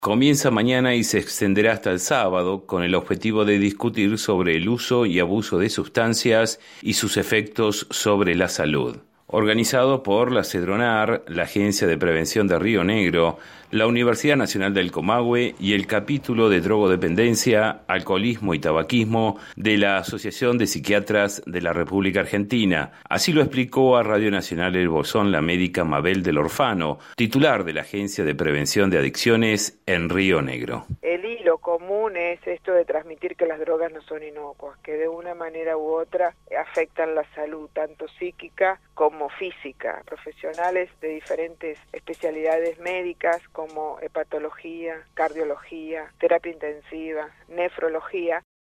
Comienza mañana y se extenderá hasta el sábado con el objetivo de discutir sobre el uso y abuso de sustancias y sus efectos sobre la salud. Organizado por la CEDRONAR, la Agencia de Prevención de Río Negro, la Universidad Nacional del Comahue y el capítulo de drogodependencia, alcoholismo y tabaquismo de la Asociación de Psiquiatras de la República Argentina. Así lo explicó a Radio Nacional El Bolsón la médica Mabel del Orfano, titular de la Agencia de Prevención de Adicciones en Río Negro. El hilo común es esto de transmitir que las drogas no son inocuas, que de una manera u otra afectan la salud, tanto psíquica como física. Profesionales de diferentes especialidades médicas como hepatología, cardiología, terapia intensiva, nefrología,